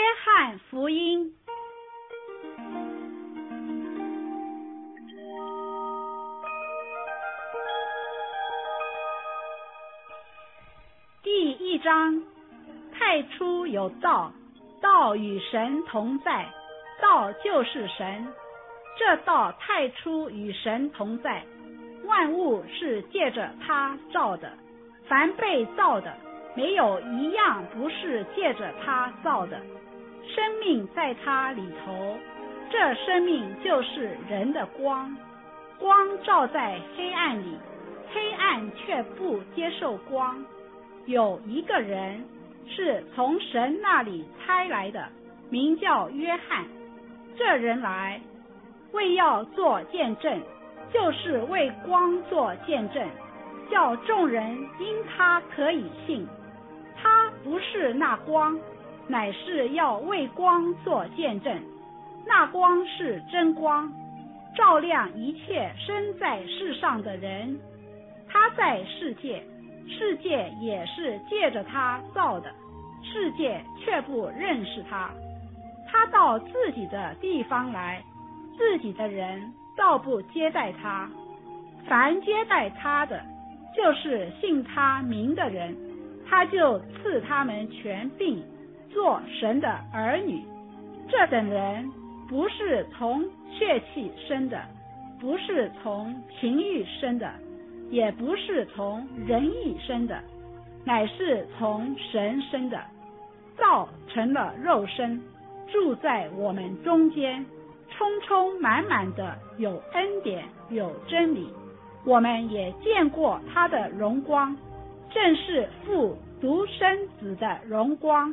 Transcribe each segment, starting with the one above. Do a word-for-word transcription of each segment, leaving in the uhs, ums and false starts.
翰福音。第一章，太初有道，道与神同在，道就是神。这道太初与神同在，万物是借着他造的，凡被造的，没有一样不是借着他造的。生命在他里头，这生命就是人的光。光照在黑暗里，黑暗却不接受光。有一个人是从神那里差来的，名叫约翰。这人来，为要做见证，就是为光做见证，叫众人因他可以信。他不是那光，乃是要为光做见证。那光是真光，照亮一切生在世上的人。他在世界，世界也是借着他造的，世界却不认识他。他到自己的地方来，自己的人倒不接待他。凡接待他的，就是信他名的人，他就赐他们权柄，做神的儿女。这等人不是从血气生的，不是从情欲生的，也不是从人意生的，乃是从神生的。道成了肉身，住在我们中间，充充满满的有恩典有真理。我们也见过他的荣光，正是父独生子的荣光。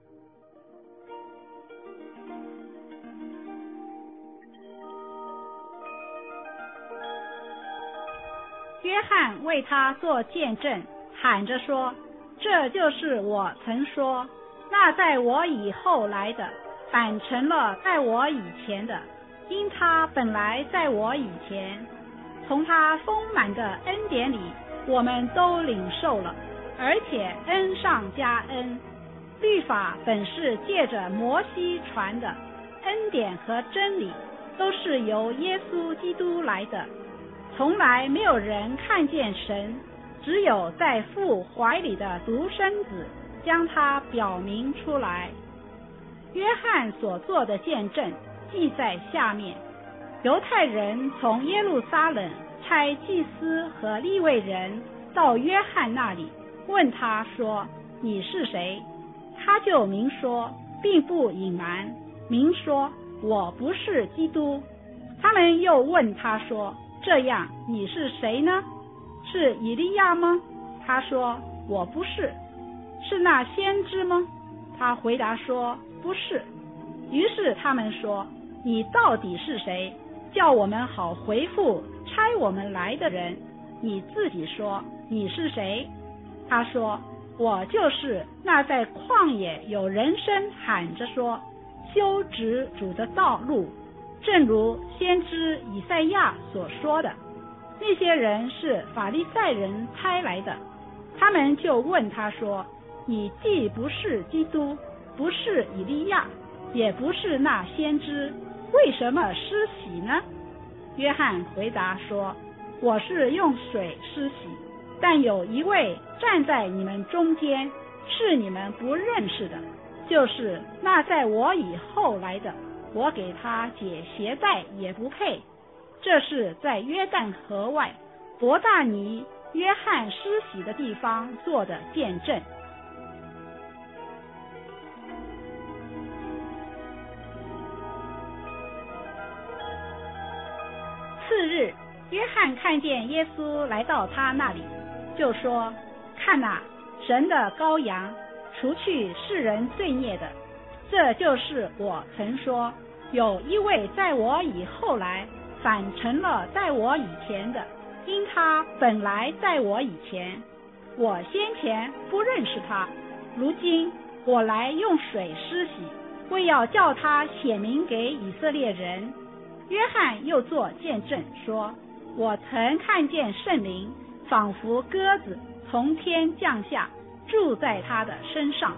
约翰为他做见证，喊着说：这就是我曾说，那在我以后来的，反成了在我以前的，因他本来在我以前。从他丰满的恩典里，我们都领受了，而且恩上加恩。律法本是借着摩西传的，恩典和真理都是由耶稣基督来的。从来没有人看见神，只有在父怀里的独生子将他表明出来。约翰所做的见证记在下面。犹太人从耶路撒冷差祭司和利未人到约翰那里，问他说：你是谁？他就明说，并不隐瞒，明说我不是基督。他们又问他说：这样你是谁呢？是以利亚吗？他说：我不是。是那先知吗？他回答说：不是。于是他们说：你到底是谁？叫我们好回复差我们来的人。你自己说你是谁？他说：我就是那在旷野有人声喊着说，修直主的道路，正如先知以赛亚所说的。那些人是法利赛人差来的，他们就问他说：你既不是基督，不是以利亚，也不是那先知，为什么施洗呢？约翰回答说：我是用水施洗，但有一位站在你们中间，是你们不认识的，就是那在我以后来的，我给他解鞋带也不配。这是在约旦河外伯大尼约翰施洗的地方做的见证。次日，约翰看见耶稣来到他那里，就说：看哪，神的羔羊，除去世人罪孽的。这就是我曾说，有一位在我以后来，反成了在我以前的，因他本来在我以前。我先前不认识他，如今我来用水施洗，为要叫他显明给以色列人。约翰又作见证说：我曾看见圣灵仿佛鸽子从天降下，住在他的身上。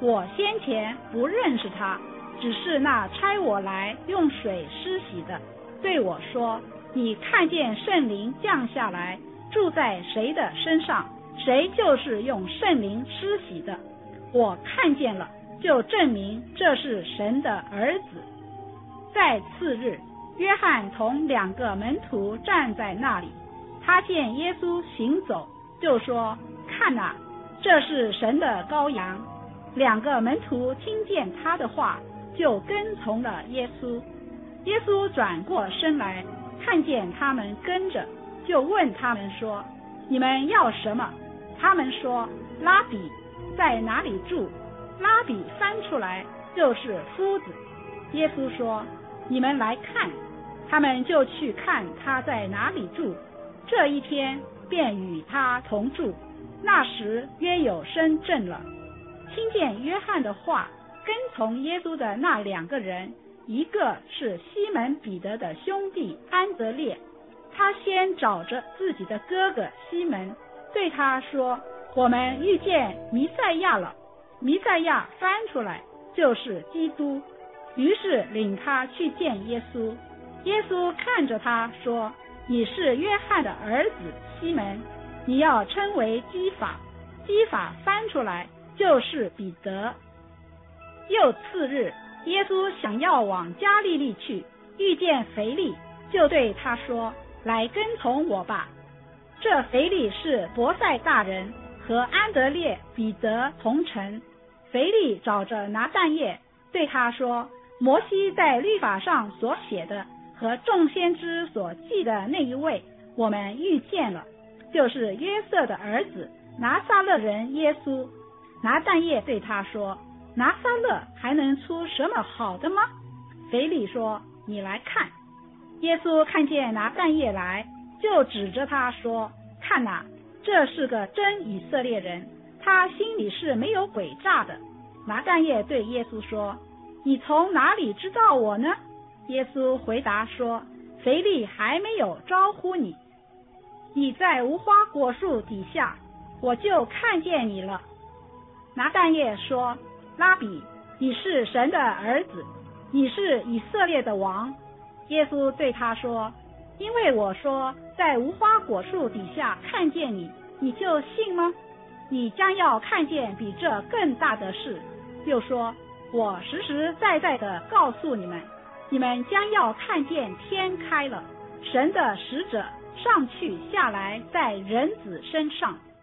我先前不认识他，只是那差我来用水施洗的对我说，你看见圣灵降下来住在谁的身上，谁就是用圣灵施洗的。我看见了，就证明这是神的儿子。在次日，约翰同两个门徒站在那里，他见耶稣行走，就说，看哪，这是神的羔羊。两个门徒听见他的话，就跟从了耶稣。耶稣转过身来，看见他们跟着，就问他们说，你们要什么？他们说，拉比，在哪里住？拉比翻出来就是夫子。耶稣说，你们来看。他们就去看他在哪里住，这一天便与他同住。那时约有申正了。听见约翰的话，跟从耶稣的那两个人，一个是西门彼得的兄弟安德烈，他先找着自己的哥哥西门，对他说，我们遇见弥赛亚了。弥赛亚翻出来就是基督，于是领他去见耶稣。耶稣看着他说，你是约翰的儿子西门，你要称为基法。基法翻出来就是彼得。又次日，耶稣想要往加利利去，遇见腓利，就对他说，来跟从我吧。这腓利是伯赛大人，和安德烈、彼得同城。腓利找着拿但业，对他说，摩西在律法上所写的和众先知所记的那一位，我们遇见了，就是约瑟的儿子拿撒勒人耶稣。拿但业对他说，拿撒勒还能出什么好的吗？腓利说，你来看。耶稣看见拿但业来，就指着他说，看哪，这是个真以色列人，他心里是没有诡诈的。拿但业对耶稣说，你从哪里知道我呢？耶稣回答说，腓利还没有招呼你，你在无花果树底下，我就看见你了。拿但业说，拉比，你是神的儿子，你是以色列的王。耶稣对他说，因为我说在无花果树底下看见你，你就信吗？你将要看见比这更大的事。又说，我实实在在的告诉你们，你们将要看见天开了，神的使者上去下来在人子身上。